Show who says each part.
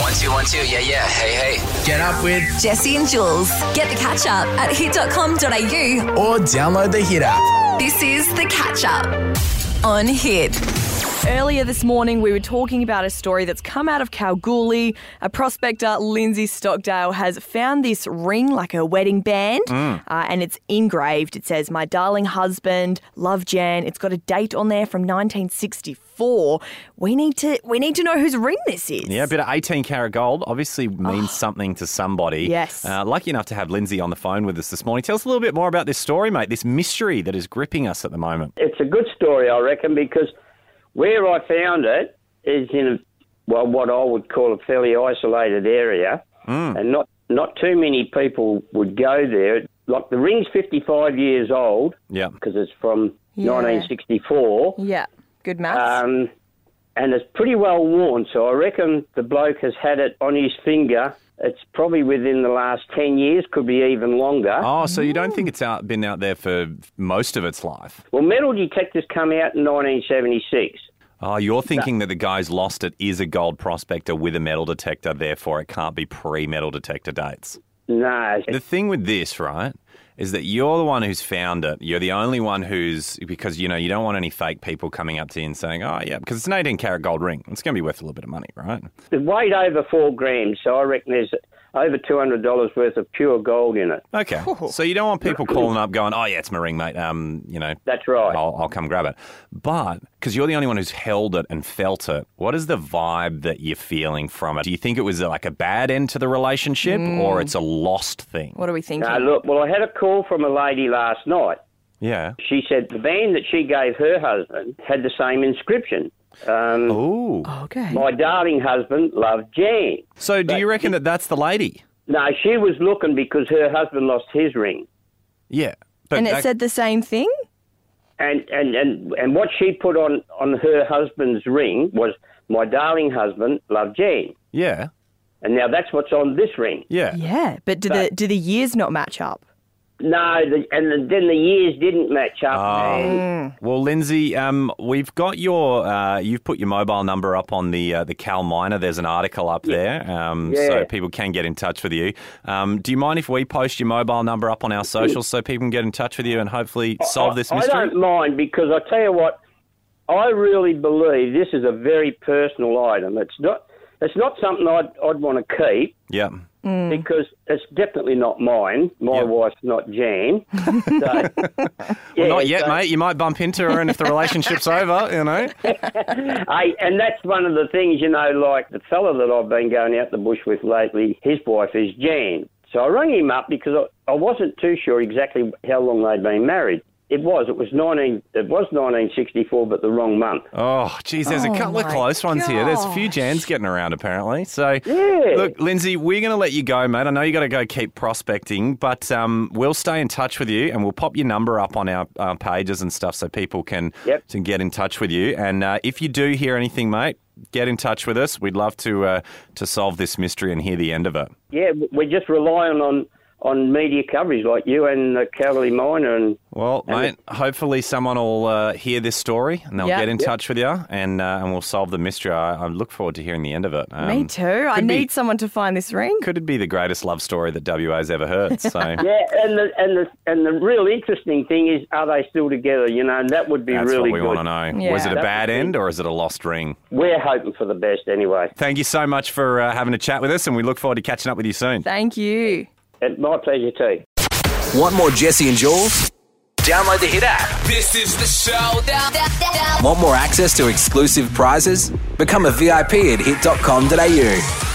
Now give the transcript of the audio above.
Speaker 1: 1212. Yeah. Hey.
Speaker 2: Get up with
Speaker 3: Jesse and Jules. Get the catch up at hit.com.au.
Speaker 2: or download the Hit app.
Speaker 3: This is the catch up on Hit.
Speaker 4: Earlier this morning, we were talking about a story that's come out of Kalgoorlie. A prospector, Lindsay Stockdale, has found this ring, like a wedding band, and it's engraved. It says, "My darling husband, love Jan." It's got a date on there from 1964. We need to know whose ring this is.
Speaker 5: Yeah, a bit of 18 karat gold obviously means something to somebody.
Speaker 4: Yes.
Speaker 5: Lucky enough to have Lindsay on the phone with us this morning. Tell us a little bit more about this story, mate, this mystery that is gripping us at the moment.
Speaker 6: It's a good story, I reckon, because where I found it is in what I would call a fairly isolated area, and not too many people would go there. Like, the ring's 55 years old, because it's from 1964.
Speaker 4: Yeah, good maths.
Speaker 6: And it's pretty well worn, so I reckon the bloke has had it on his finger. It's probably within the last 10 years, could be even longer.
Speaker 5: Oh, so you don't think it's been out there for most of its life?
Speaker 6: Well, metal detectors come out in 1976.
Speaker 5: Oh, you're thinking that the guy's lost it is a gold prospector with a metal detector, therefore it can't be pre-metal detector dates.
Speaker 6: No.
Speaker 5: The thing with this, right, is that you're the one who's found it. You're the only one because, you don't want any fake people coming up to you and saying, oh, yeah, because it's an 18 karat gold ring. It's going to be worth a little bit of money, right?
Speaker 6: It weighed over 4 grams, so I reckon there's over $200 worth of pure gold in it.
Speaker 5: Okay. So you don't want people calling up going, oh, yeah, it's my ring, mate.
Speaker 6: That's right.
Speaker 5: I'll come grab it. But because you're the only one who's held it and felt it, what is the vibe that you're feeling from it? Do you think it was like a bad end to the relationship or it's a lost thing?
Speaker 4: What are we thinking?
Speaker 6: Look, I had a call from a lady last night.
Speaker 5: Yeah.
Speaker 6: She said the band that she gave her husband had the same inscription.
Speaker 4: Okay.
Speaker 6: My darling husband loved Jan.
Speaker 5: So do you reckon that that's the lady?
Speaker 6: No, she was looking because her husband lost his ring.
Speaker 5: Yeah.
Speaker 4: And it said the same thing?
Speaker 6: And what she put on her husband's ring was, my darling husband loved Jan.
Speaker 5: Yeah.
Speaker 6: And now that's what's on this ring.
Speaker 5: Yeah.
Speaker 4: Yeah, but do the years not match up?
Speaker 6: No, then the years didn't match up.
Speaker 5: Well, Lindsay, we've got you've put your mobile number up on the Cal Miner. There's an article up there, so people can get in touch with you. Do you mind if we post your mobile number up on our socials so people can get in touch with you and hopefully solve this mystery?
Speaker 6: I don't mind, because I tell you what, I really believe this is a very personal item. It's not something I'd want to keep.
Speaker 5: Yeah.
Speaker 6: Because it's definitely not mine. My wife's not Jan. So,
Speaker 5: well, not yet, mate. You might bump into her, and if the relationship's over,
Speaker 6: And that's one of the things, like the fella that I've been going out the bush with lately, his wife is Jan. So I rang him up because I wasn't too sure exactly how long they'd been married. It was 1964, but the wrong month.
Speaker 5: Oh, geez, there's a couple of close ones here. There's a few Jans getting around, apparently. So, Look, Lindsay, we're going to let you go, mate. I know you got to go keep prospecting, but we'll stay in touch with you, and we'll pop your number up on our pages and stuff so people can get in touch with you. And if you do hear anything, mate, get in touch with us. We'd love to solve this mystery and hear the end of it.
Speaker 6: Yeah, we're just relying on media coverage like you and the Kalgoorlie Miner.
Speaker 5: Mate, hopefully someone will hear this story and they'll get in touch with you and we'll solve the mystery. I look forward to hearing the end of it.
Speaker 4: Me too. I need someone to find this ring.
Speaker 5: Could it be the greatest love story that WA's ever heard? So.
Speaker 6: Yeah, and the real interesting thing is, are they still together? That would be
Speaker 5: That's
Speaker 6: really
Speaker 5: what we
Speaker 6: good.
Speaker 5: want to know.
Speaker 4: Yeah.
Speaker 5: Was it a bad end or is it a lost ring?
Speaker 6: We're hoping for the best anyway.
Speaker 5: Thank you so much for having a chat with us, and we look forward to catching up with you soon.
Speaker 4: Thank you.
Speaker 6: It's my pleasure too.
Speaker 1: Want more Jesse and Jules? Download the Hit app.
Speaker 7: This is the showdown.
Speaker 1: Want more access to exclusive prizes? Become a VIP at hit.com.au.